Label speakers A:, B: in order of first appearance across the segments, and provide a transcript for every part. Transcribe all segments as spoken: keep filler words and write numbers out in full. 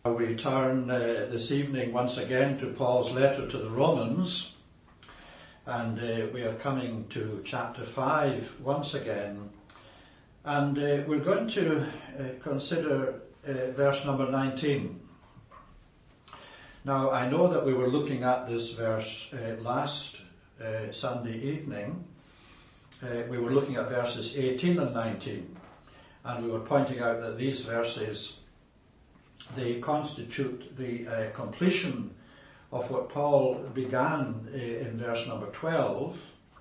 A: We turn uh, this evening once again to Paul's letter to the Romans, and uh, we are coming to chapter five once again, and uh, we're going to uh, consider uh, verse number nineteen. Now, I know that we were looking at this verse uh, last uh, Sunday evening. Uh, we were looking at verses eighteen and nineteen, and we were pointing out that these verses, they constitute the uh, completion of what Paul began uh, in verse number twelve,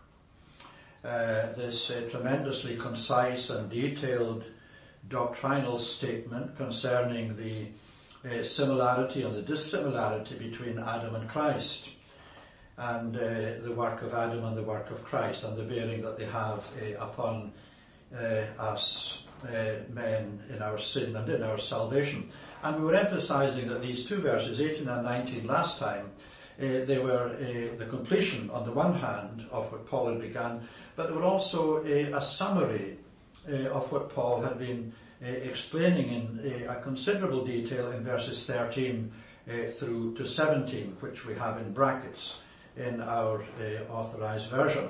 A: uh, this uh, tremendously concise and detailed doctrinal statement concerning the uh, similarity and the dissimilarity between Adam and Christ, and uh, the work of Adam and the work of Christ, and the bearing that they have uh, upon uh, us uh, men in our sin and in our salvation. And we were emphasizing that these two verses, eighteen and nineteen, last time, uh, they were uh, the completion, on the one hand, of what Paul had begun, but they were also a, a summary uh, of what Paul had been uh, explaining in uh, a considerable detail in verses thirteen uh, through to seventeen, which we have in brackets in our uh, authorized version.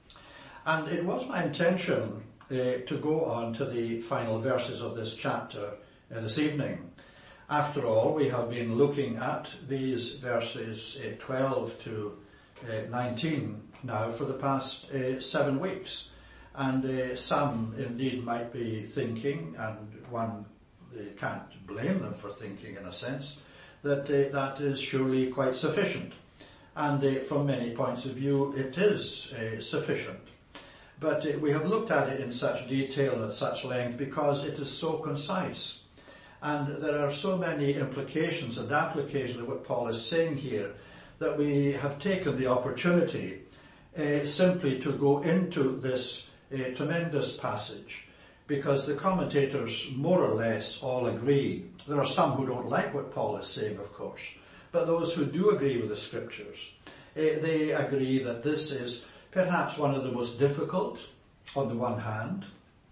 A: And it was my intention uh, to go on to the final verses of this chapter uh, this evening. After all, we have been looking at these verses uh, twelve to uh, nineteen now for the past uh, seven weeks. And uh, some indeed might be thinking, and one uh, can't blame them for thinking in a sense, that uh, that is surely quite sufficient. And uh, from many points of view, it is uh, sufficient. But uh, we have looked at it in such detail and at such length because it is so concise. And there are so many implications and applications of what Paul is saying here that we have taken the opportunity uh, simply to go into this uh, tremendous passage, because the commentators more or less all agree. There are some who don't like what Paul is saying, of course, but those who do agree with the scriptures, uh, they agree that this is perhaps one of the most difficult on the one hand,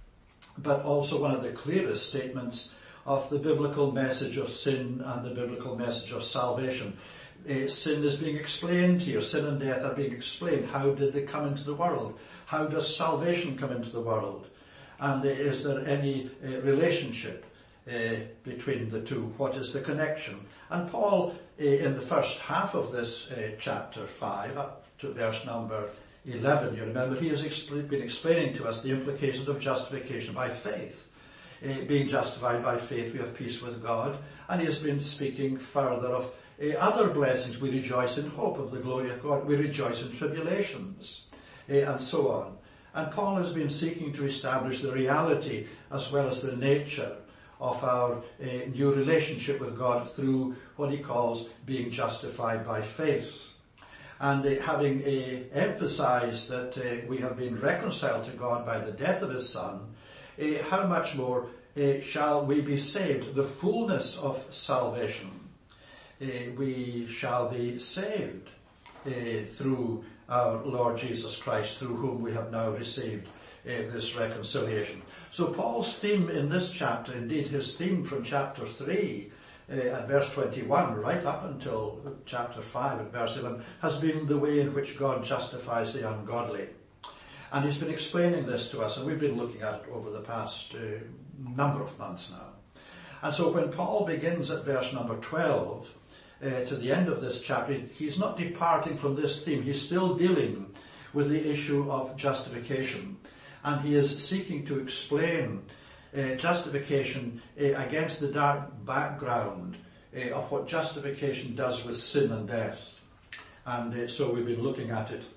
A: but also one of the clearest statements of the biblical message of sin and the biblical message of salvation. Uh, sin is being explained here. Sin and death are being explained. How did they come into the world? How does salvation come into the world? And uh, is there any uh, relationship uh, between the two? What is the connection? And Paul, uh, in the first half of this uh, chapter five, up to verse number eleven, you remember, he has expl- been explaining to us the implications of justification by faith. Uh, being justified by faith, we have peace with God. And he has been speaking further of uh, other blessings. We rejoice in hope of the glory of God. We rejoice in tribulations, uh, and so on. And Paul has been seeking to establish the reality as well as the nature of our uh, new relationship with God through what he calls being justified by faith. And uh, having uh, emphasized that uh, we have been reconciled to God by the death of his Son, Uh, how much more uh, shall we be saved? The fullness of salvation. Uh, we shall be saved uh, through our Lord Jesus Christ, through whom we have now received uh, this reconciliation. So Paul's theme in this chapter, indeed his theme from chapter three uh, at verse twenty-one, right up until chapter five at verse eleven, has been the way in which God justifies the ungodly. And he's been explaining this to us, and we've been looking at it over the past uh, number of months now. And so when Paul begins at verse number twelve, uh, to the end of this chapter, he's not departing from this theme. He's still dealing with the issue of justification. And he is seeking to explain uh, justification uh, against the dark background uh, of what justification does with sin and death. And uh, so we've been looking at it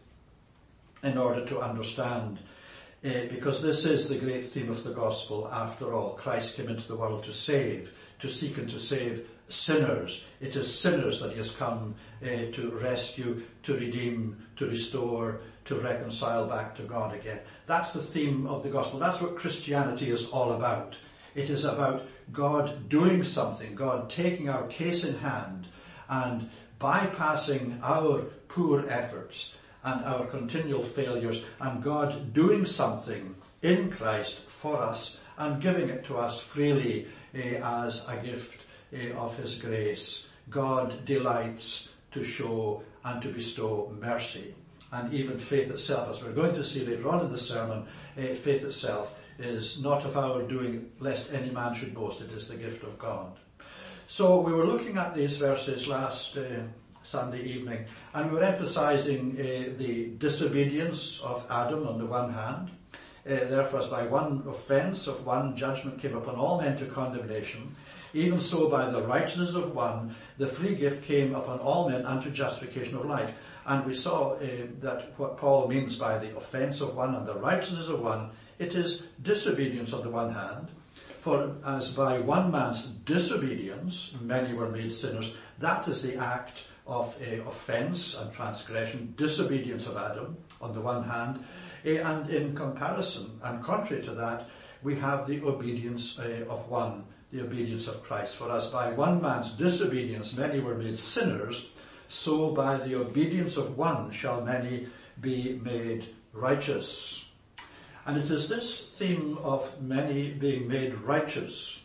A: in order to understand, uh, because this is the great theme of the gospel after all. Christ came into the world to save, to seek and to save sinners. It is sinners that he has come uh, to rescue, to redeem, to restore, to reconcile back to God again. That's the theme of the gospel. That's what Christianity is all about. It is about God doing something, God taking our case in hand and bypassing our poor efforts and our continual failures, and God doing something in Christ for us and giving it to us freely uh, as a gift uh, of his grace. God delights to show and to bestow mercy. And even faith itself, as we're going to see later on in the sermon, uh, faith itself is not of our doing, lest any man should boast. It is the gift of God. So we were looking at these verses last uh, Sunday evening, and we were emphasizing uh, the disobedience of Adam on the one hand. Uh, therefore, as by one offence of one judgment came upon all men to condemnation, even so by the righteousness of one the free gift came upon all men unto justification of life. And we saw uh, that what Paul means by the offence of one and the righteousness of one, it is disobedience on the one hand. For as by one man's disobedience many were made sinners, that is the act of uh, offence and transgression, disobedience of Adam on the one hand. Uh, and in comparison and contrary to that, we have the obedience uh, of one, the obedience of Christ. For as by one man's disobedience many were made sinners, so by the obedience of one shall many be made righteous. And it is this theme of many being made righteous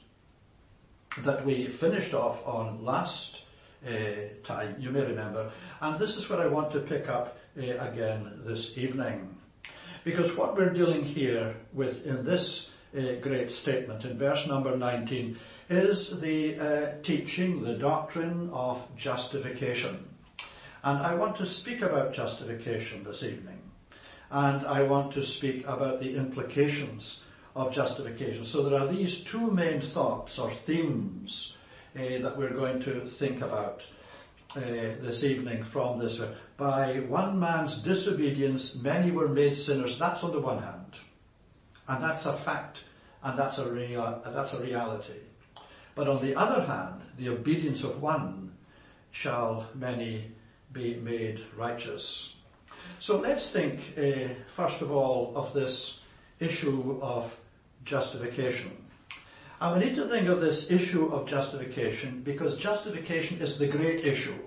A: that we finished off on last uh, time, you may remember. And this is what I want to pick up uh, again this evening. Because what we're dealing here with in this uh, great statement in verse number nineteen is the uh, teaching, the doctrine of justification. And I want to speak about justification this evening. And I want to speak about the implications of justification. So there are these two main thoughts or themes uh, that we're going to think about uh, this evening from this. By one man's disobedience, many were made sinners. That's on the one hand. And that's a fact. And that's a, rea- that's a reality. But on the other hand, the obedience of one shall many be made righteous. So let's think, uh, first of all, of this issue of justification. And we need to think of this issue of justification because justification is the great issue.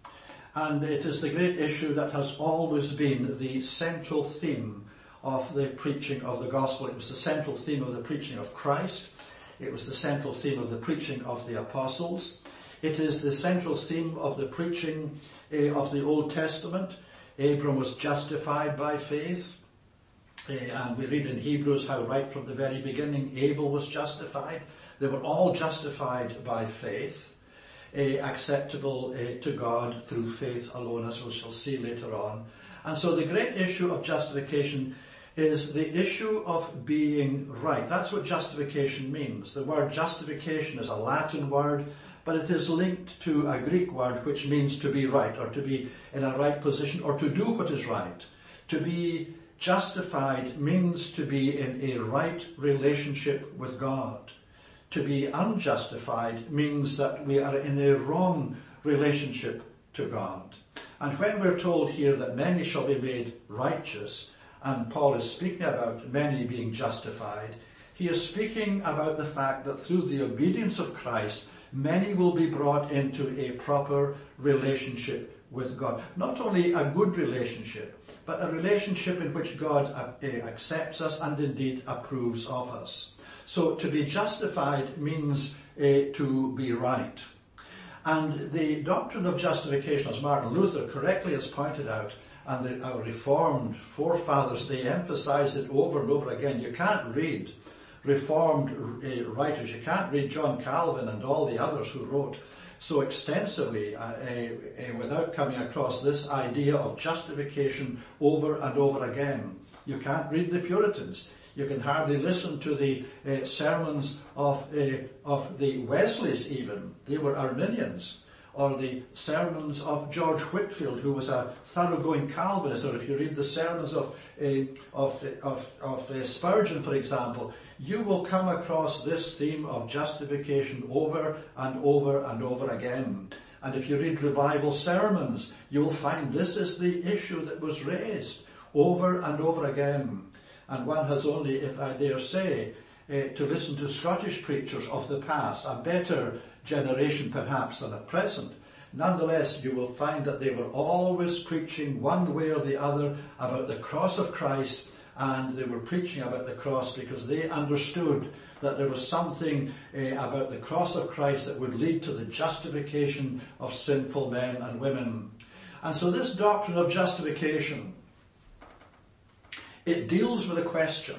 A: And it is the great issue that has always been the central theme of the preaching of the gospel. It was the central theme of the preaching of Christ. It was the central theme of the preaching of the apostles. It is the central theme of the preaching uh, of the Old Testament. Abram was justified by faith. Uh, and we read in Hebrews how right from the very beginning Abel was justified. They were all justified by faith, uh, acceptable uh, to God through faith alone, as we shall see later on. And so the great issue of justification is the issue of being right. That's what justification means. The word justification is a Latin word, but it is linked to a Greek word which means to be right, or to be in a right position, or to do what is right. To be justified means to be in a right relationship with God. To be unjustified means that we are in a wrong relationship to God. And when we're told here that many shall be made righteous, and Paul is speaking about many being justified, he is speaking about the fact that through the obedience of Christ, many will be brought into a proper relationship with God. Not only a good relationship, but a relationship in which God uh, accepts us and indeed approves of us. So to be justified means uh, to be right. And the doctrine of justification, as Martin Luther correctly has pointed out, and the, our Reformed forefathers, they emphasized it over and over again. You can't read Reformed uh, writers, you can't read John Calvin and all the others who wrote so extensively uh, uh, uh, without coming across this idea of justification over and over again. You can't read the Puritans. You can hardly listen to the uh, sermons of, uh, of the Wesleys even. They were Arminians. Or the sermons of George Whitefield, who was a thoroughgoing Calvinist. Or if you read the sermons of uh, of of, of uh, Spurgeon, for example, you will come across this theme of justification over and over and over again. And if you read revival sermons, you will find this is the issue that was raised over and over again. And one has only, if I dare say, uh, to listen to Scottish preachers of the past, a better generation perhaps than at present. Nonetheless, you will find that they were always preaching one way or the other about the cross of Christ, and they were preaching about the cross because they understood that there was something uh, about the cross of Christ that would lead to the justification of sinful men and women. And so this doctrine of justification, it deals with a question,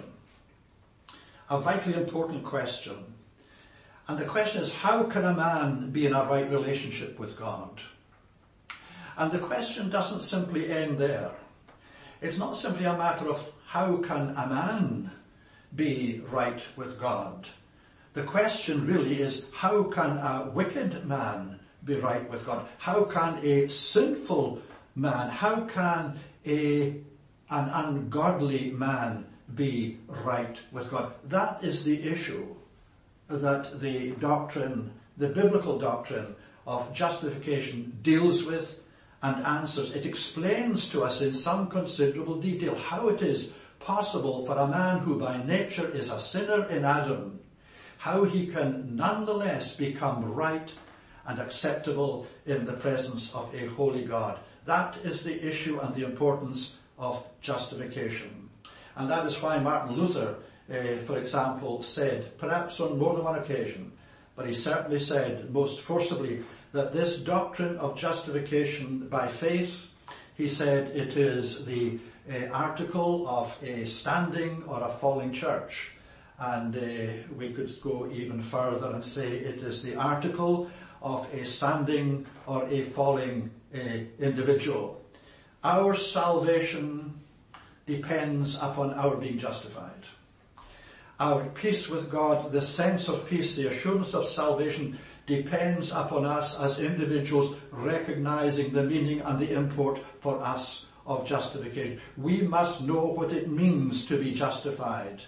A: a vitally important question. And the question is, how can a man be in a right relationship with God? And the question doesn't simply end there. It's not simply a matter of how can a man be right with God. The question really is, how can a wicked man be right with God? How can a sinful man, how can a, an ungodly man be right with God? That is the issue that the doctrine, the biblical doctrine of justification deals with and answers. It explains to us in some considerable detail how it is possible for a man who by nature is a sinner in Adam, how he can nonetheless become right and acceptable in the presence of a holy God. That is the issue and the importance of justification. And that is why Martin Luther, uh, for example, said, perhaps on more than one occasion, but he certainly said most forcibly, that this doctrine of justification by faith, he said, it is the uh, article of a standing or a falling church. And uh, we could go even further and say it is the article of a standing or a falling uh, individual. Our salvation depends upon our being justified. Our peace with God, the sense of peace, the assurance of salvation depends upon us as individuals recognizing the meaning and the import for us of justification. We must know what it means to be justified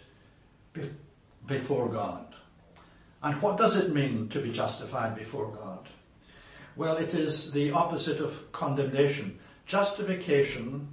A: before God. And what does it mean to be justified before God? Well, it is the opposite of condemnation. Justification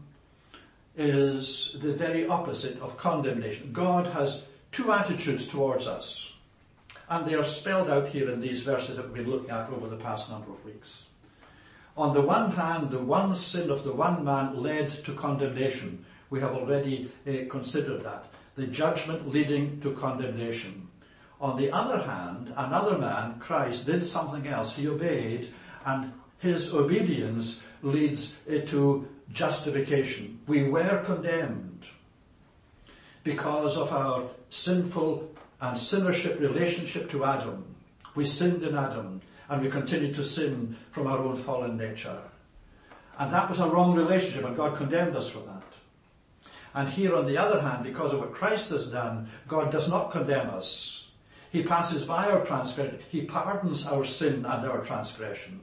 A: is the very opposite of condemnation. God has two attitudes towards us, and they are spelled out here in these verses that we've been looking at over the past number of weeks. On the one hand, the one sin of the one man led to condemnation. We have already uh, considered that. The judgment leading to condemnation. On the other hand, another man, Christ, did something else. He obeyed, and his obedience leads uh, to justification. We were condemned because of our sinful and sinnership relationship to Adam. We sinned in Adam, and we continue to sin from our own fallen nature. And that was a wrong relationship, and God condemned us for that. And here on the other hand, because of what Christ has done, God does not condemn us. He passes by our transgression. He pardons our sin and our transgression.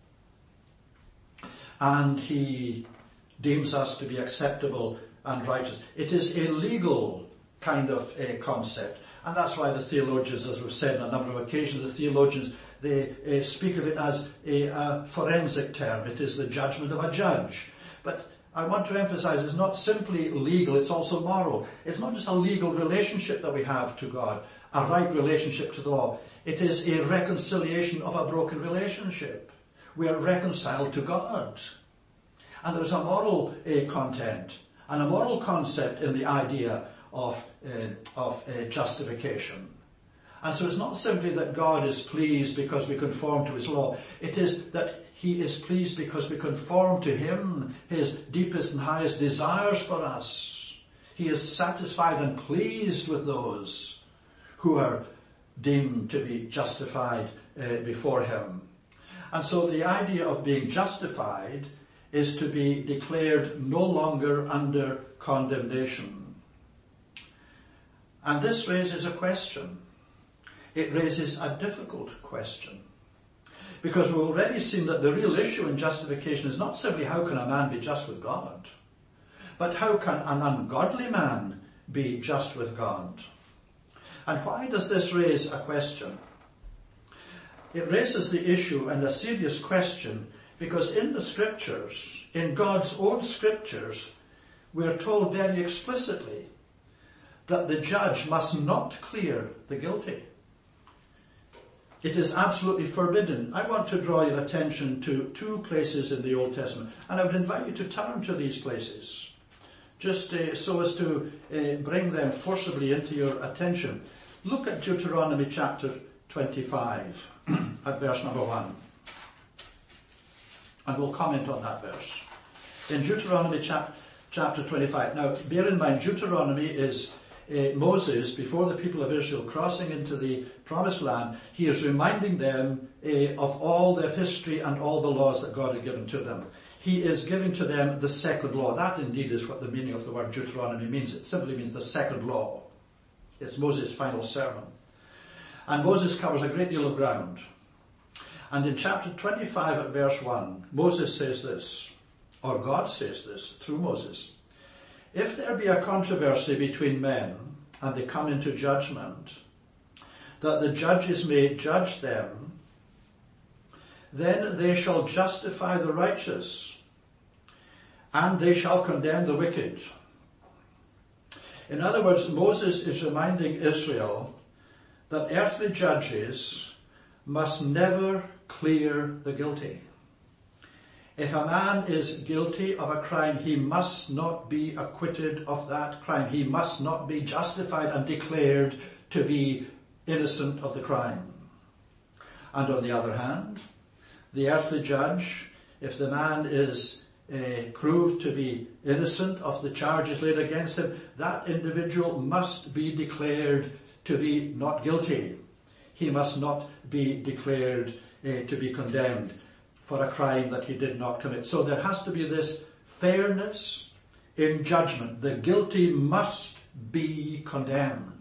A: And he deems us to be acceptable and righteous. It is a legal kind of a concept. And that's why the theologians, as we've said on a number of occasions, the theologians, they uh, speak of it as a, a forensic term. It is the judgment of a judge. But I want to emphasize it's not simply legal, it's also moral. It's not just a legal relationship that we have to God, a right relationship to the law. It is a reconciliation of a broken relationship. We are reconciled to God. And there is a moral uh, content and a moral concept in the idea of, uh, of uh, justification. And so it's not simply that God is pleased because we conform to his law. It is that he is pleased because we conform to him, his deepest and highest desires for us. He is satisfied and pleased with those who are deemed to be justified uh, before him. And so the idea of being justified is to be declared no longer under condemnation. And this raises a question. It raises a difficult question. Because we've already seen that the real issue in justification is not simply how can a man be just with God, but how can an ungodly man be just with God? And why does this raise a question? It raises the issue and a serious question because in the scriptures, in God's own scriptures, we are told very explicitly that the judge must not clear the guilty. It is absolutely forbidden. I want to draw your attention to two places in the Old Testament, and I would invite you to turn to these places, just uh, so as to uh, bring them forcibly into your attention. Look at Deuteronomy chapter twenty-five at verse number one. And we'll comment on that verse. In Deuteronomy chap- chapter twenty-five. Now, bear in mind, Deuteronomy is uh, Moses, before the people of Israel crossing into the promised land, he is reminding them uh, of all their history and all the laws that God had given to them. He is giving to them the second law. That indeed is what the meaning of the word Deuteronomy means. It simply means the second law. It's Moses' final sermon. And Moses covers a great deal of ground. And in chapter twenty-five at verse one, Moses says this, or God says this through Moses. If there be a controversy between men, and they come into judgment, that the judges may judge them, then they shall justify the righteous, and they shall condemn the wicked. In other words, Moses is reminding Israel that earthly judges must never clear the guilty. If a man is guilty of a crime, he must not be acquitted of that crime. He must not be justified and declared to be innocent of the crime. And on the other hand, the earthly judge, if the man is uh, proved to be innocent of the charges laid against him, that individual must be declared to be not guilty. He must not be declared uh, to be condemned for a crime that he did not commit. So there has to be this fairness in judgment. The guilty must be condemned.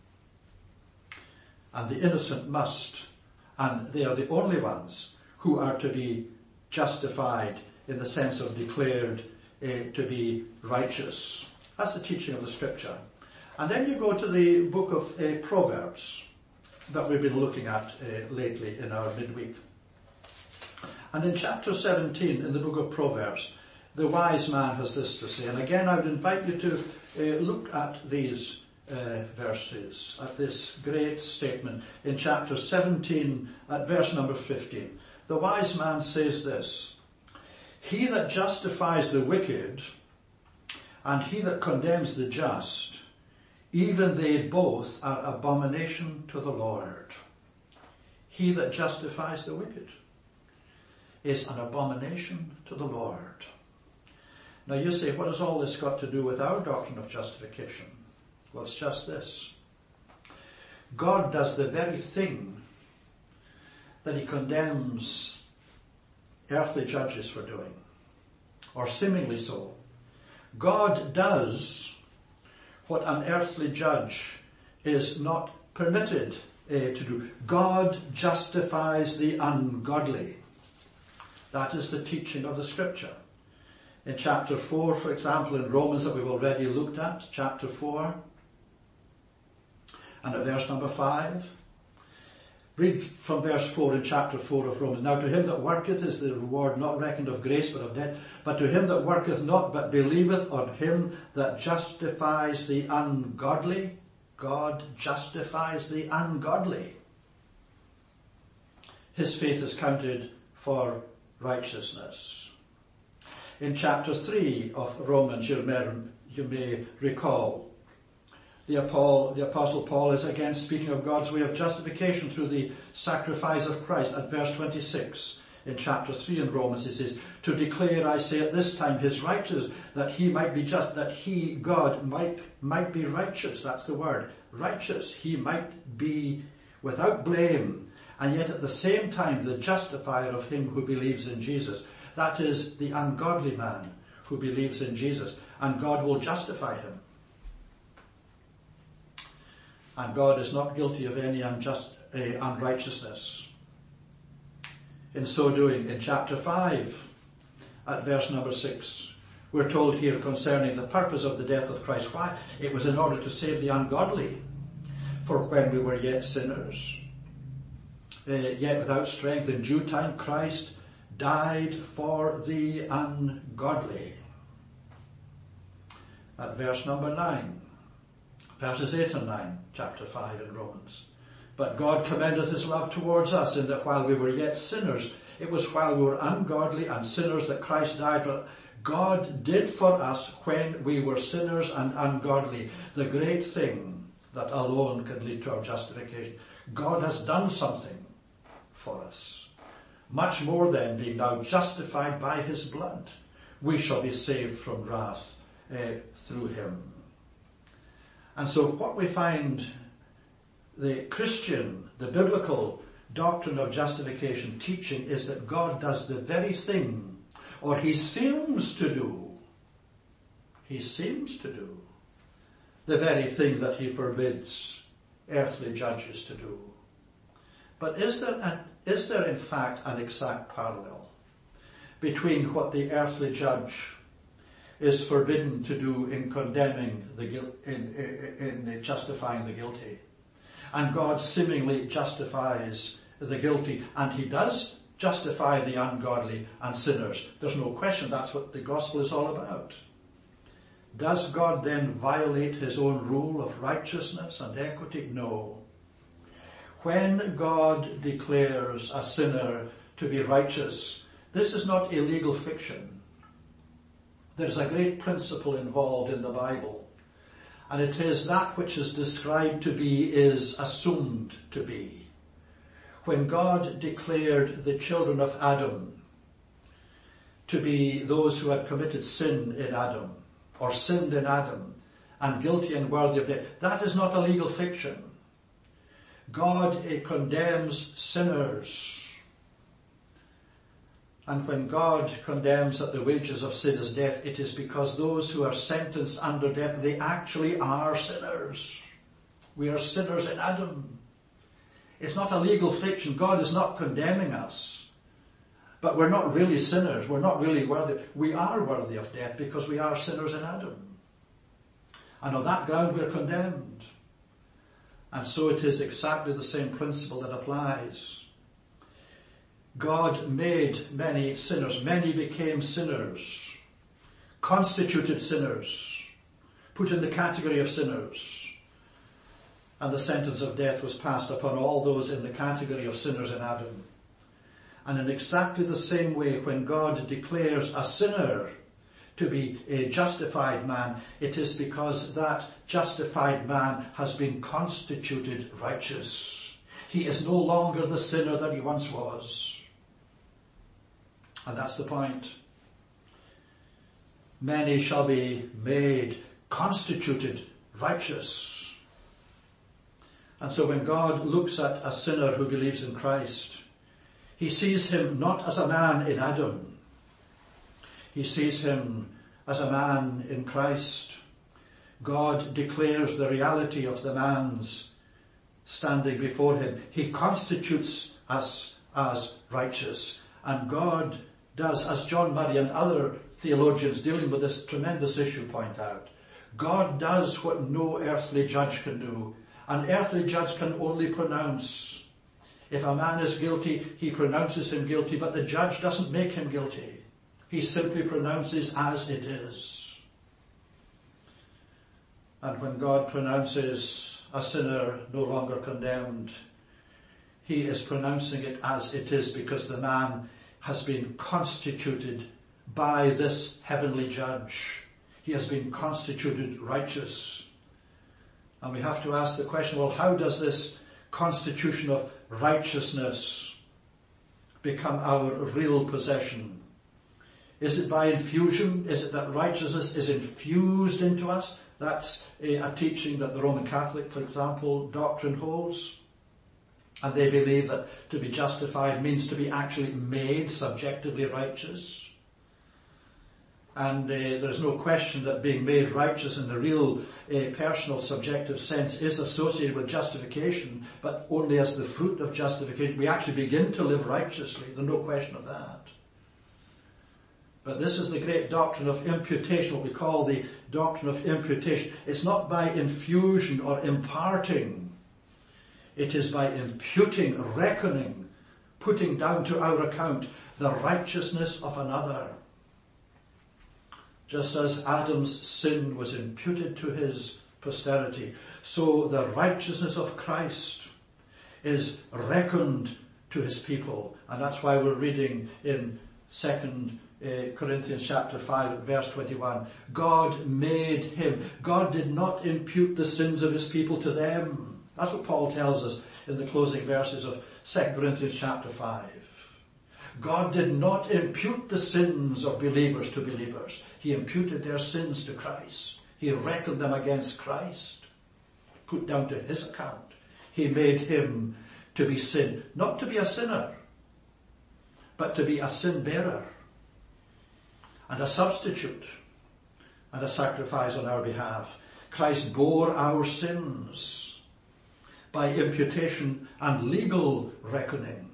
A: And the innocent must. And they are the only ones who are to be justified in the sense of declared uh, to be righteous. That's the teaching of the scripture. And then you go to the book of uh, Proverbs that we've been looking at uh, lately in our midweek. And in chapter seventeen in the book of Proverbs, the wise man has this to say. And again, I would invite you to uh, look at these uh, verses, at this great statement in chapter seventeen at verse number fifteen. The wise man says this, "He that justifies the wicked and he that condemns the just, even they both are abomination to the Lord." He that justifies the wicked is an abomination to the Lord. Now you say, what has all this got to do with our doctrine of justification? Well, it's just this. God does the very thing that he condemns earthly judges for doing, or seemingly so. God does what an earthly judge is not permitted uh, to do. God justifies the ungodly. That is the teaching of the scripture. In chapter four, for example, in Romans that we've already looked at, chapter four, and at verse number five, read from verse four in chapter four of Romans. "Now to him that worketh is the reward not reckoned of grace but of debt. But to him that worketh not but believeth on him that justifies the ungodly," God justifies the ungodly, "his faith is counted for righteousness." In chapter three of Romans, you may, you may recall, the, Paul, the Apostle Paul is again speaking of God's way of justification through the sacrifice of Christ. At verse twenty-six in chapter three in Romans, he says, "To declare, I say at this time, his righteous, that he might be just," that he, God, might, might be righteous. That's the word, righteous. He might be without blame, and yet at the same time the justifier of him who believes in Jesus. That is the ungodly man who believes in Jesus, and God will justify him. And God is not guilty of any unjust uh, unrighteousness. In so doing, in chapter five, at verse number six, we're told here concerning the purpose of the death of Christ. Why? It was in order to save the ungodly. "For when we were yet sinners, Uh, yet without strength, in due time Christ died for the ungodly." At verse number nine, verses eight and nine, chapter five in Romans. "But God commendeth his love towards us, in that while we were yet sinners," it was while we were ungodly and sinners that Christ died for. God did for us when we were sinners and ungodly the great thing that alone can lead to our justification. God has done something for us. Much more then, being now justified by his blood, we shall be saved from wrath uh, through him. And so what we find the Christian, the biblical doctrine of justification teaching is that God does the very thing, or he seems to do, he seems to do, the very thing that he forbids earthly judges to do. But is there, an, is there in fact an exact parallel between what the earthly judge is forbidden to do in condemning the guilt, in, in, in justifying the guilty, and God seemingly justifies the guilty, and he does justify the ungodly and sinners? There's no question that's what the gospel is all about. Does God then violate his own rule of righteousness and equity? No. When God declares a sinner to be righteous, this is not a legal fiction. There's a great principle involved in the Bible, and it is that which is described to be is assumed to be. When God declared the children of Adam to be those who had committed sin in Adam, or sinned in Adam, and guilty and worthy of death, that is not a legal fiction. God uh, condemns sinners. And when God condemns that the wages of sin is death, it is because those who are sentenced under death, they actually are sinners. We are sinners in Adam. It's not a legal fiction. God is not condemning us. But we're not really sinners. We're not really worthy. We are worthy of death because we are sinners in Adam. And on that ground we're condemned. And so it is exactly the same principle that applies. God made many sinners. Many became sinners. Constituted sinners. Put in the category of sinners. And the sentence of death was passed upon all those in the category of sinners in Adam. And in exactly the same way, when God declares a sinner to be a justified man, it is because that justified man has been constituted righteous. He is no longer the sinner that he once was. And that's the point. Many shall be made, constituted righteous. And so when God looks at a sinner who believes in Christ, he sees him not as a man in Adam. He sees him as a man in Christ. God declares the reality of the man's standing before him. He constitutes us as righteous. And God does, as John Murray and other theologians dealing with this tremendous issue point out, God does what no earthly judge can do. An earthly judge can only pronounce. If a man is guilty, he pronounces him guilty, but the judge doesn't make him guilty. He simply pronounces as it is. And when God pronounces a sinner no longer condemned, he is pronouncing it as it is because the man has been constituted by this heavenly judge. He has been constituted righteous. And we have to ask the question, well, how does this constitution of righteousness become our real possession? Is it by infusion? Is it that righteousness is infused into us? That's a, a teaching that the Roman Catholic, for example, doctrine holds. And they believe that to be justified means to be actually made subjectively righteous. And uh, there's no question that being made righteous in the real uh, personal subjective sense is associated with justification, but only as the fruit of justification. We actually begin to live righteously. There's no question of that. But this is the great doctrine of imputation, what we call the doctrine of imputation. It's not by infusion or imparting. It is by imputing, reckoning, putting down to our account the righteousness of another. Just as Adam's sin was imputed to his posterity, so the righteousness of Christ is reckoned to his people. And that's why we're reading in Second uh, Corinthians chapter five, verse twenty-one. God made him. God did not impute the sins of his people to them. That's what Paul tells us in the closing verses of Second Corinthians chapter five. God did not impute the sins of believers to believers. He imputed their sins to Christ. He reckoned them against Christ, put down to his account. He made him to be sin, not to be a sinner, but to be a sin bearer and a substitute and a sacrifice on our behalf. Christ bore our sins by imputation and legal reckoning.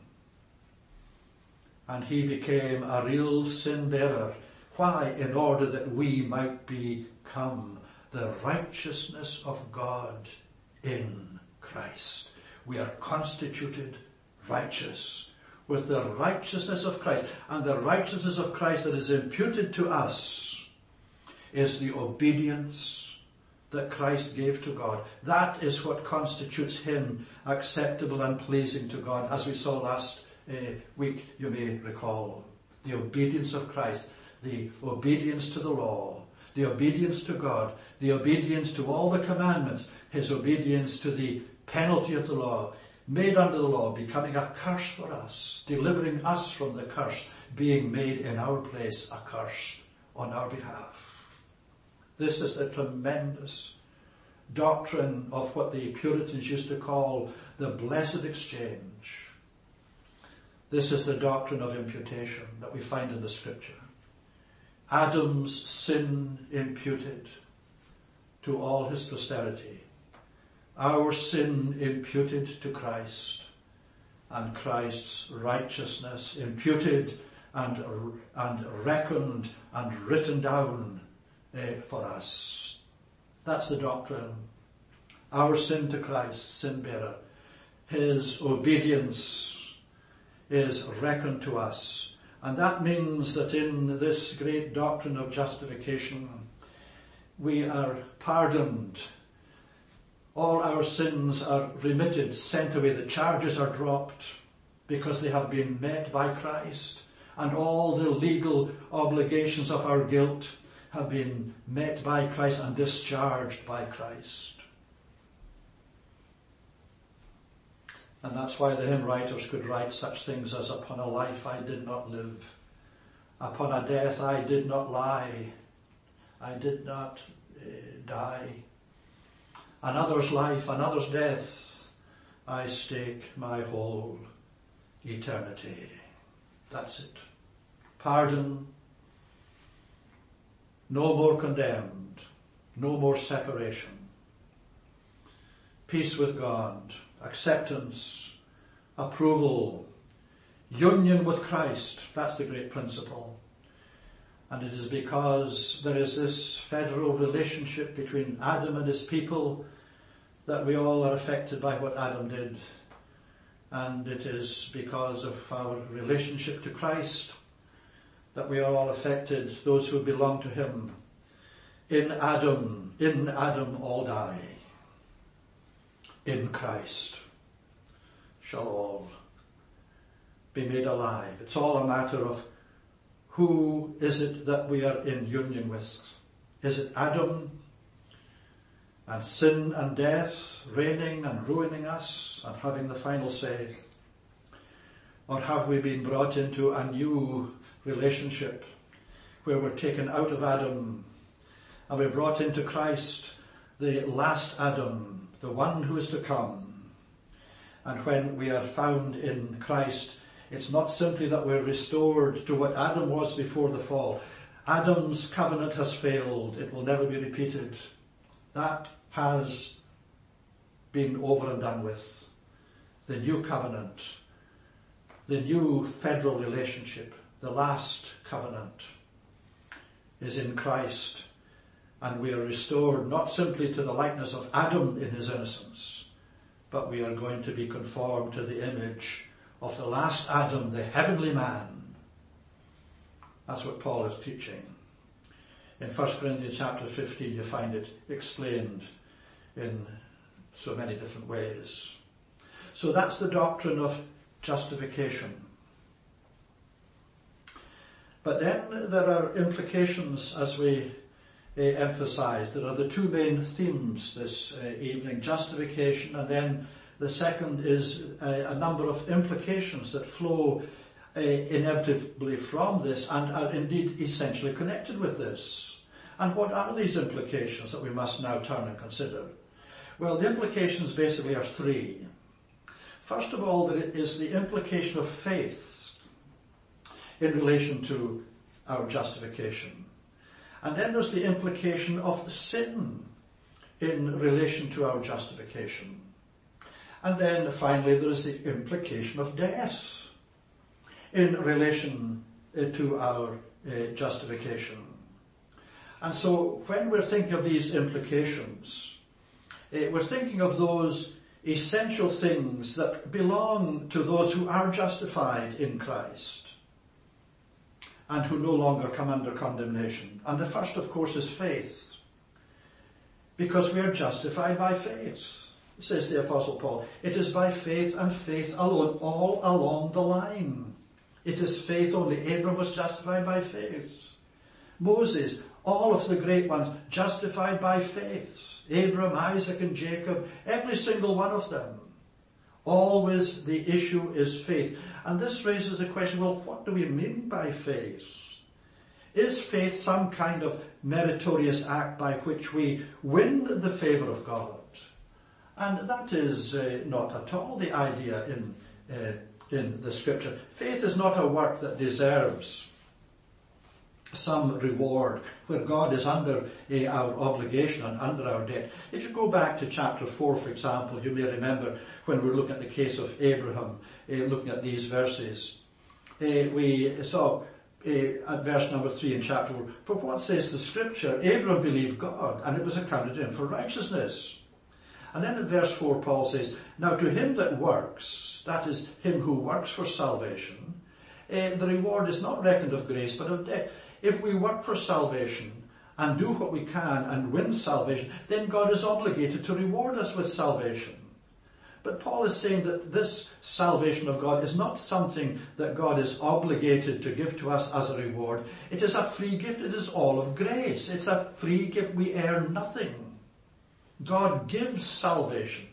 A: And he became a real sin bearer. Why? In order that we might become the righteousness of God in Christ. We are constituted righteous with the righteousness of Christ. And the righteousness of Christ that is imputed to us is the obedience that Christ gave to God. That is what constitutes him acceptable and pleasing to God, as we saw last uh, week, you may recall. The obedience of Christ, the obedience to the law, the obedience to God, the obedience to all the commandments, his obedience to the penalty of the law, made under the law, becoming a curse for us, delivering us from the curse, being made in our place a curse on our behalf. This is the tremendous doctrine of what the Puritans used to call the blessed exchange. This is the doctrine of imputation that we find in the scripture. Adam's sin imputed to all his posterity. Our sin imputed to Christ, and Christ's righteousness imputed and, and reckoned and written down uh, for us. That's the doctrine. Our sin to Christ, sin bearer. His obedience is reckoned to us. And that means that in this great doctrine of justification, we are pardoned. All our sins are remitted, sent away. The charges are dropped because they have been met by Christ. And all the legal obligations of our guilt have been met by Christ and discharged by Christ. And that's why the hymn writers could write such things as, upon a life I did not live, upon a death I did not lie, I did not uh, die. Another's life, another's death, I stake my whole eternity. That's it. Pardon, no more condemned, no more separation. Peace with God, acceptance, approval, union with Christ. That's the great principle. And it is because there is this federal relationship between Adam and his people that we all are affected by what Adam did. And it is because of our relationship to Christ that we are all affected, those who belong to him. In Adam, in Adam all die. In Christ shall all be made alive. It's all a matter of who is it that we are in union with. Is it Adam and sin and death reigning and ruining us and having the final say? Or have we been brought into a new relationship where we're taken out of Adam and we're brought into Christ, the last Adam, the one who is to come? And when we are found in Christ, it's not simply that we're restored to what Adam was before the fall. Adam's covenant has failed. It will never be repeated. That has been over and done with. The new covenant, the new federal relationship, the last covenant is in Christ. And we are restored not simply to the likeness of Adam in his innocence, but we are going to be conformed to the image of the last Adam, the heavenly man. That's what Paul is teaching. In First Corinthians chapter fifteen, you find it explained in so many different ways. So that's the doctrine of justification. But then there are implications, as we uh, emphasised. There are the two main themes this uh, evening, justification, and then the second is uh, a number of implications that flow uh, inevitably from this and are indeed essentially connected with this. And what are these implications that we must now turn and consider? Well, the implications basically are three. First of all, there is the implication of faith in relation to our justification. And then there's the implication of sin in relation to our justification. And then finally there is the implication of death in relation uh, to our uh, justification. And so when we're thinking of these implications, uh, we're thinking of those essential things that belong to those who are justified in Christ and who no longer come under condemnation. And the first, of course, is faith, because we are justified by faith, says the Apostle Paul. It is by faith and faith alone, all along the line. It is faith only. Abraham was justified by faith. Moses, all of the great ones, justified by faith. Abraham, Isaac and Jacob, every single one of them. Always the issue is faith. And this raises the question, well, what do we mean by faith? Is faith some kind of meritorious act by which we win the favour of God? And that is uh, not at all the idea in, uh, in the Scripture. Faith is not a work that deserves some reward, where God is under uh, our obligation and under our debt. If you go back to chapter four, for example, you may remember when we were looking at the case of Abraham, uh, looking at these verses. Uh, we saw uh, at verse number three in chapter four, for what says the Scripture? Abraham believed God, and it was accounted to him for righteousness. And then in verse four, Paul says, now to him that works, that is, him who works for salvation, uh, the reward is not reckoned of grace, but of debt. If we work for salvation and do what we can and win salvation, then God is obligated to reward us with salvation. But Paul is saying that this salvation of God is not something that God is obligated to give to us as a reward. It is a free gift. It is all of grace. It's a free gift. We earn nothing. God gives salvation.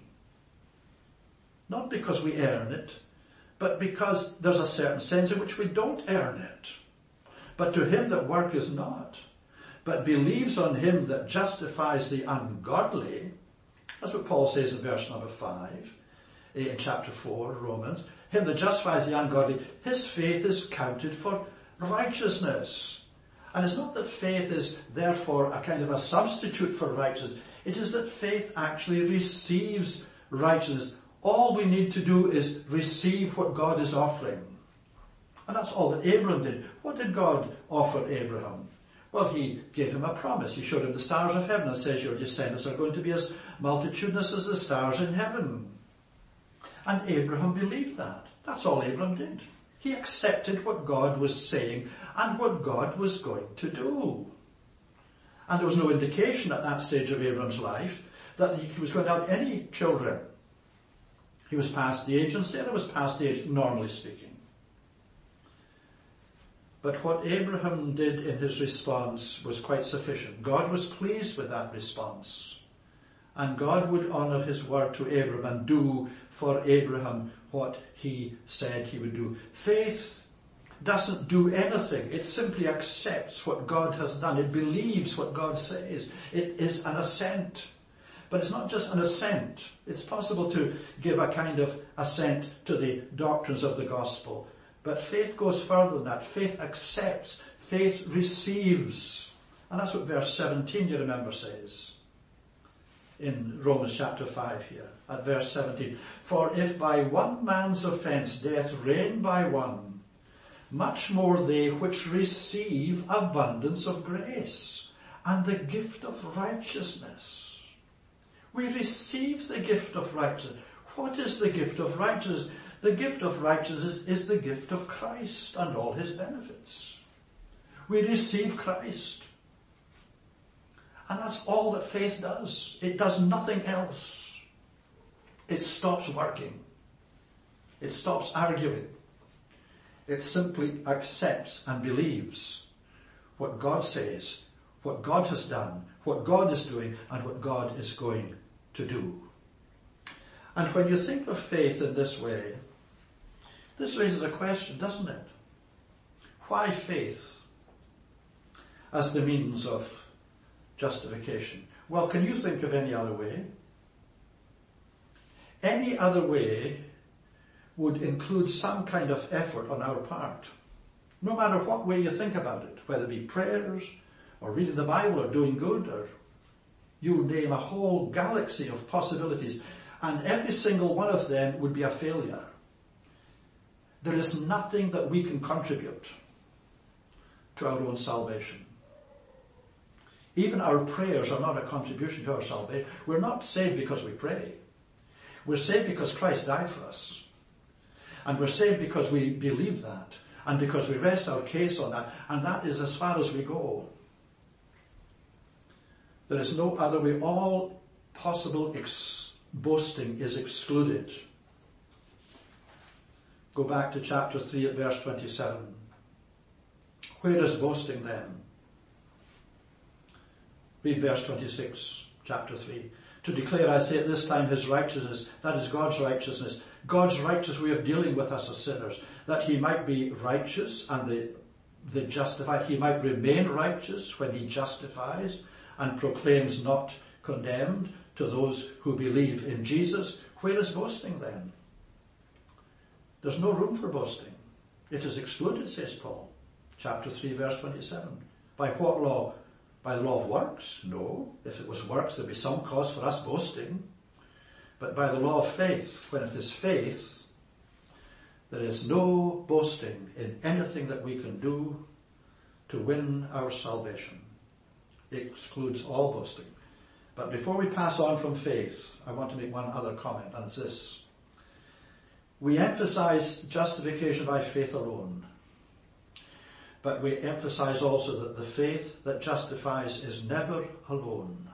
A: Not because we earn it, but because there's a certain sense in which we don't earn it. But to him that worketh not, but believes on him that justifies the ungodly, that's what Paul says in verse number five, in chapter four, Romans, him that justifies the ungodly, his faith is counted for righteousness. And it's not that faith is therefore a kind of a substitute for righteousness. It is that faith actually receives righteousness. All we need to do is receive what God is offering. And that's all that Abraham did. What did God offer Abraham? Well, he gave him a promise. He showed him the stars of heaven and says, your descendants are going to be as multitudinous as the stars in heaven. And Abraham believed that. That's all Abraham did. He accepted what God was saying and what God was going to do. And there was no indication at that stage of Abraham's life that he was going to have any children. He was past the age, and Sarah was past the age, normally speaking. But what Abraham did in his response was quite sufficient. God was pleased with that response. And God would honour his word to Abraham and do for Abraham what he said he would do. Faith doesn't do anything. It simply accepts what God has done. It believes what God says. It is an assent. But it's not just an assent. It's possible to give a kind of assent to the doctrines of the gospel. But faith goes further than that. Faith accepts. Faith receives. And that's what verse seventeen, you remember, says in Romans chapter five here, at verse seventeen. For if by one man's offence death reigned by one, much more they which receive abundance of grace and the gift of righteousness. We receive the gift of righteousness. What is the gift of righteousness? The gift of righteousness is the gift of Christ and all his benefits. We receive Christ. And that's all that faith does. It does nothing else. It stops working. It stops arguing. It simply accepts and believes what God says, what God has done, what God is doing, and what God is going to do. And when you think of faith in this way, this raises a question, doesn't it? Why faith as the means of justification? Well, can you think of any other way? Any other way would include some kind of effort on our part. No matter what way you think about it, whether it be prayers, or reading the Bible, or doing good, or you name a whole galaxy of possibilities, and every single one of them would be a failure. There is nothing that we can contribute to our own salvation. Even our prayers are not a contribution to our salvation. We're not saved because we pray. We're saved because Christ died for us. And we're saved because we believe that, and because we rest our case on that, and that is as far as we go. There is no other way. All possible ex- boasting is excluded. Go back to chapter three at verse twenty-seven. Where is boasting then? Read verse twenty-six, chapter three. To declare, I say at this time, his righteousness, that is God's righteousness, God's righteous way of dealing with us as sinners, that he might be righteous and the, the justified, he might remain righteous when he justifies and proclaims not condemned to those who believe in Jesus. Where is boasting then? There's no room for boasting. It is excluded, says Paul. Chapter three, verse twenty-seven. By what law? By the law of works? No. If it was works, there'd be some cause for us boasting. But by the law of faith, when it is faith, there is no boasting in anything that we can do to win our salvation. It excludes all boasting. But before we pass on from faith, I want to make one other comment, and it's this. We emphasize justification by faith alone. But we emphasize also that the faith that justifies is never alone.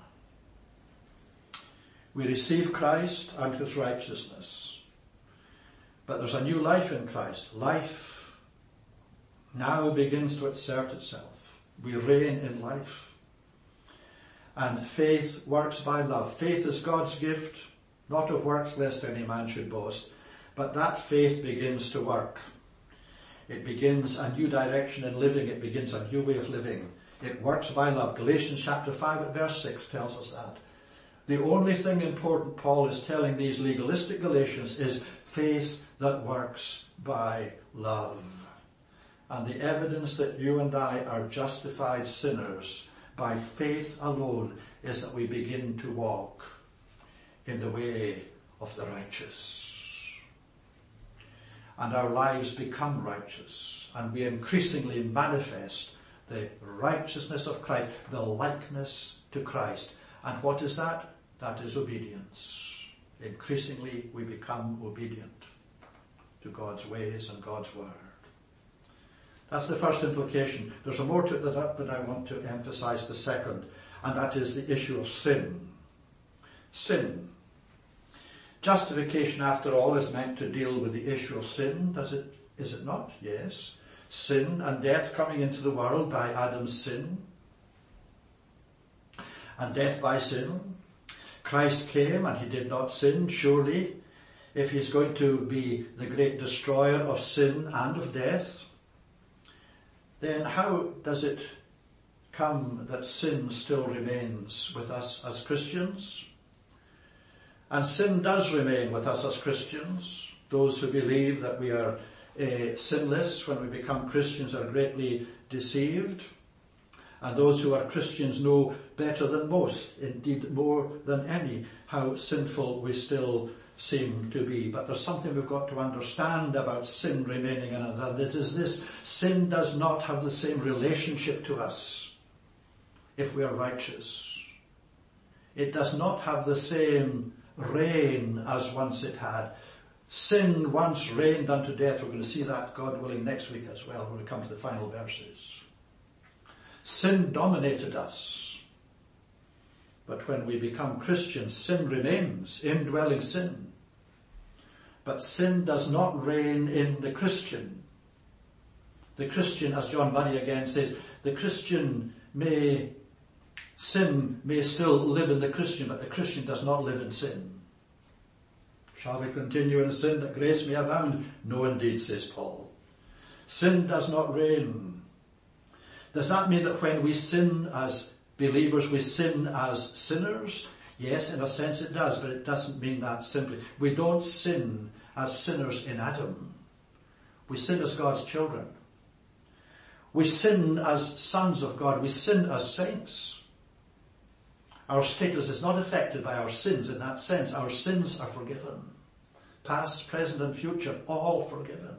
A: We receive Christ and his righteousness. But there's a new life in Christ. Life now begins to assert itself. We reign in life. And faith works by love. Faith is God's gift, not of works lest any man should boast. But that faith begins to work. It begins a new direction in living. It begins a new way of living. It works by love. Galatians chapter five at verse six tells us that. The only thing important Paul is telling these legalistic Galatians is faith that works by love. And the evidence that you and I are justified sinners by faith alone is that we begin to walk in the way of the righteous. And our lives become righteous, and we increasingly manifest the righteousness of Christ, the likeness to Christ. And what is that? That is obedience. Increasingly we become obedient to God's ways and God's word. That's the first implication. There's a more to that, but I want to emphasize the second, and that is the issue of sin. Sin. Justification, after all, is meant to deal with the issue of sin, does it? Is it not? Yes. Sin and death coming into the world by Adam's sin. And death by sin. Christ came and he did not sin. Surely, if he's going to be the great destroyer of sin and of death, then how does it come that sin still remains with us as Christians? And sin does remain with us as Christians. Those who believe that we are uh, sinless when we become Christians are greatly deceived. And those who are Christians know better than most, indeed more than any, how sinful we still seem to be. But there's something we've got to understand about sin remaining in us, and it is this: sin does not have the same relationship to us if we are righteous. It does not have the same reign as once it had. Sin once reigned unto death. We're going to see that, God willing, next week as well when we come to the final verses. Sin dominated us. But when we become Christians, sin remains, indwelling sin. But sin does not reign in the Christian. The Christian, as John Murray again says, the Christian may, sin may still live in the Christian, but the Christian does not live in sin. Shall we continue in sin that grace may abound? No, indeed, says Paul. Sin does not reign. Does that mean that when we sin as believers, we sin as sinners? Yes, in a sense it does, but it doesn't mean that simply. We don't sin as sinners in Adam. We sin as God's children. We sin as sons of God. We sin as saints. Our status is not affected by our sins in that sense. Our sins are forgiven. Past, present and future, all forgiven.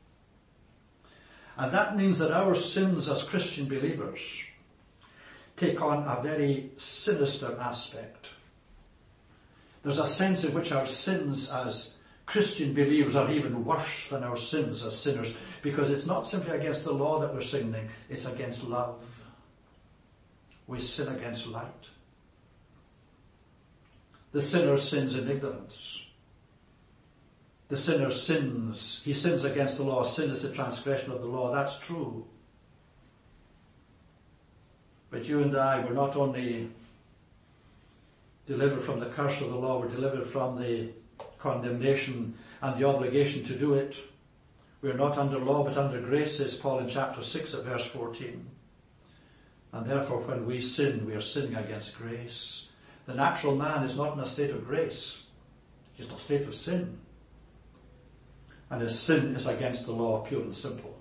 A: And that means that our sins as Christian believers take on a very sinister aspect. There's a sense in which our sins as Christian believers are even worse than our sins as sinners, because it's not simply against the law that we're sinning, it's against love. We sin against light. The sinner sins in ignorance. The sinner sins, he sins against the law. Sin is the transgression of the law. That's true. But you and I were not only delivered from the curse of the law, we're delivered from the condemnation and the obligation to do it. We're not under law but under grace, says Paul in chapter six at verse fourteen. And therefore when we sin, we are sinning against grace. The natural man is not in a state of grace. He's in a state of sin. And his sin is against the law, pure and simple.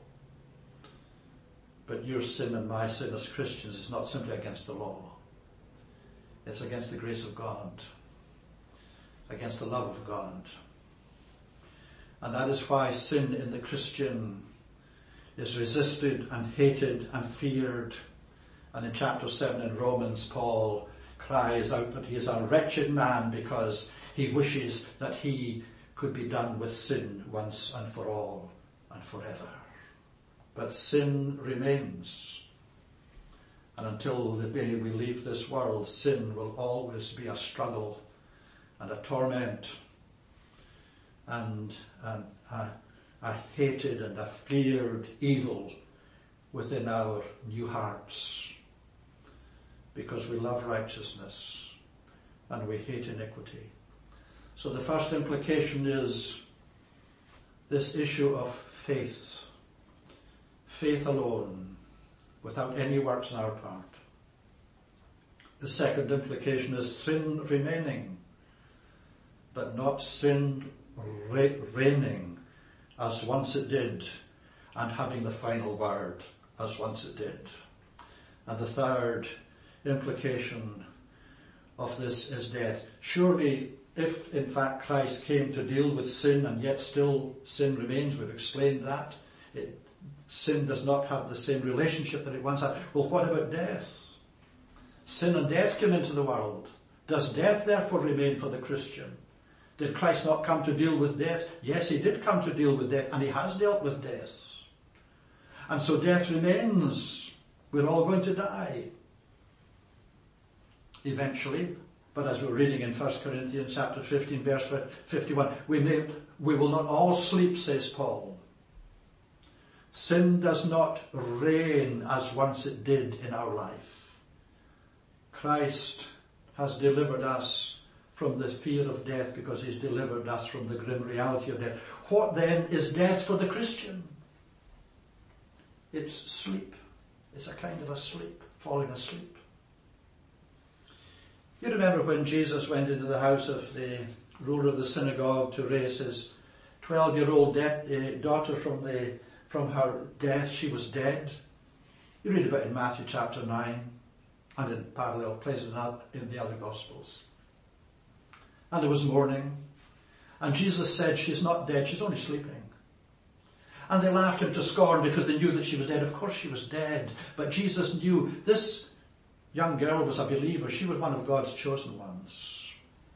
A: But your sin and my sin as Christians is not simply against the law. It's against the grace of God. Against the love of God. And that is why sin in the Christian is resisted and hated and feared. And in chapter seven in Romans, Paul cries out that he is a wretched man because he wishes that he could be done with sin once and for all and forever. But sin remains. And until the day we leave this world, sin will always be a struggle and a torment and, and a, a hated and a feared evil within our new hearts, because we love righteousness and we hate iniquity. So the first implication is this issue of faith. Faith alone, without any works on our part. The second implication is sin remaining, but not sin reigning as once it did, and having the final word as once it did. And the third implication of this is death. Surely, if in fact Christ came to deal with sin and yet still sin remains, we've explained that, it, sin does not have the same relationship that it once had. Well, what about death? Sin and death came into the world. Does death therefore remain for the Christian? Did Christ not come to deal with death? Yes, he did come to deal with death, and he has dealt with death. And so death remains. We're all going to die eventually. But as we're reading in First Corinthians chapter fifteen, verse fifty-one, we may, we will not all sleep, says Paul. Sin does not reign as once it did in our life. Christ has delivered us from the fear of death because he's delivered us from the grim reality of death. What then is death for the Christian? It's sleep. It's a kind of a sleep, falling asleep. You remember when Jesus went into the house of the ruler of the synagogue to raise his twelve-year-old de- uh, daughter from the from her death. She was dead. You read about it in Matthew chapter nine and in parallel places in the other Gospels. And there was mourning. And Jesus said, she's not dead, she's only sleeping. And they laughed him to scorn because they knew that she was dead. Of course she was dead. But Jesus knew this young girl was a believer. She was one of God's chosen ones.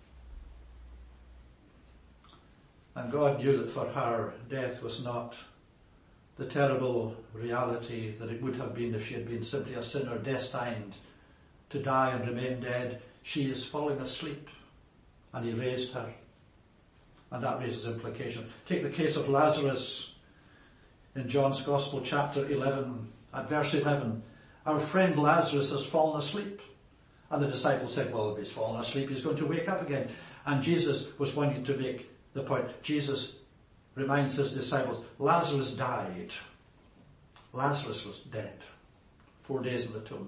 A: And God knew that for her, death was not the terrible reality that it would have been if she had been simply a sinner destined to die and remain dead. She is falling asleep. And he raised her. And that raises implication. Take the case of Lazarus. in John's Gospel, chapter eleven, at verse eleven, our friend Lazarus has fallen asleep. And the disciples said, well, if he's fallen asleep, he's going to wake up again. And Jesus was wanting to make the point. Jesus reminds his disciples, Lazarus died. Lazarus was dead. Four days in the tomb.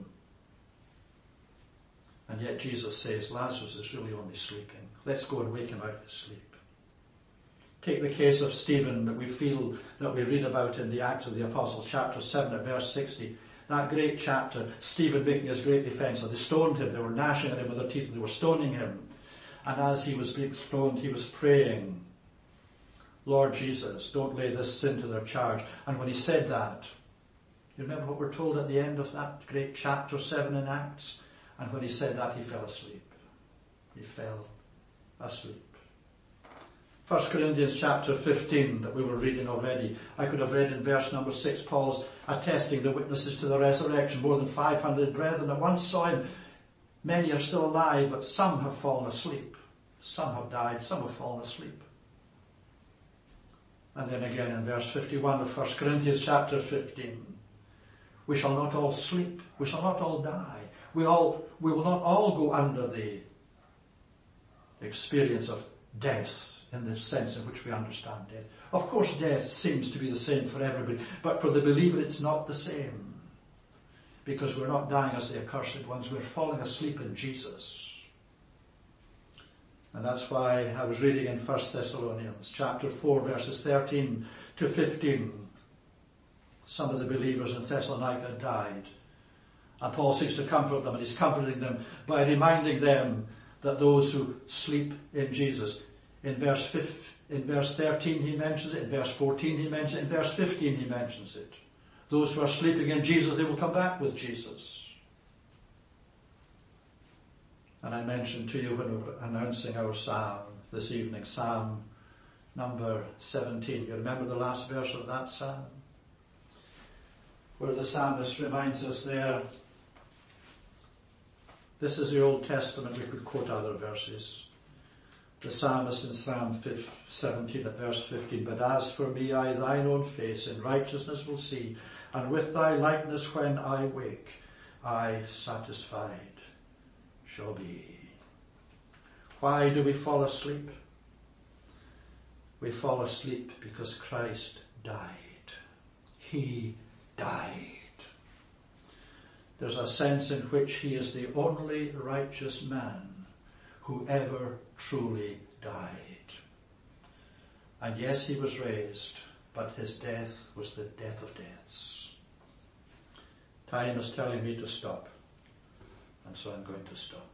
A: And yet Jesus says, Lazarus is really only sleeping. Let's go and wake him out of his sleep. Take the case of Stephen that we feel, that we read about in the Acts of the Apostles, chapter seven at verse sixty. That great chapter, Stephen making his great defence. They stoned him, they were gnashing at him with their teeth, and they were stoning him. And as he was being stoned, he was praying, Lord Jesus, don't lay this sin to their charge. And when he said that, you remember what we're told at the end of that great chapter seven in Acts? And when he said that, he fell asleep. He fell asleep. First Corinthians chapter fifteen that we were reading already. I could have read in verse number six, Paul's attesting the witnesses to the resurrection. More than five hundred brethren at once saw him. Many are still alive, but some have fallen asleep. Some have died, some have fallen asleep. And then again in verse fifty-one of First Corinthians chapter fifteen. We shall not all sleep. We shall not all die. We all, we will not all go under the experience of death in the sense in which we understand death. Of course, death seems to be the same for everybody, but for the believer it's not the same. Because we're not dying as the accursed ones, we're falling asleep in Jesus. And that's why I was reading in First Thessalonians chapter four, verses thirteen to fifteen. Some of the believers in Thessalonica died. And Paul seeks to comfort them, and he's comforting them by reminding them that those who sleep in Jesus, in verse fifteen, in verse thirteen he mentions it, in verse fourteen he mentions it, in verse fifteen he mentions it. Those who are sleeping in Jesus, they will come back with Jesus. And I mentioned to you when we were announcing our psalm this evening, Psalm number seventeen. You remember the last verse of that psalm? Where the psalmist reminds us there, this is the Old Testament, we could quote other verses. The psalmist in Psalm seventeen at verse fifteen, but as for me, I thine own face in righteousness will see, and with thy likeness when I wake, I satisfied shall be. Why do we fall asleep? We fall asleep because Christ died. He died. There's a sense in which he is the only righteous man who ever truly died. And yes, he was raised, but his death was the death of deaths. Time is telling me to stop, and so I'm going to stop.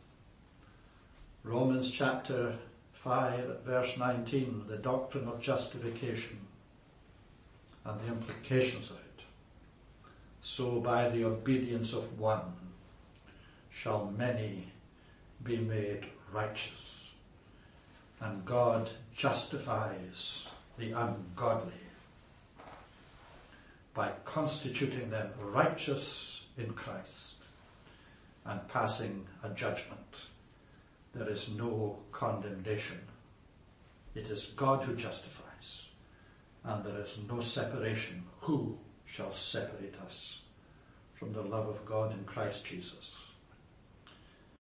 A: Romans chapter five at verse nineteen, the doctrine of justification and the implications of it. So by the obedience of one shall many be made righteous. And God justifies the ungodly by constituting them righteous in Christ and passing a judgment. There is no condemnation. It is God who justifies, and there is no separation. Who shall separate us from the love of God in Christ Jesus?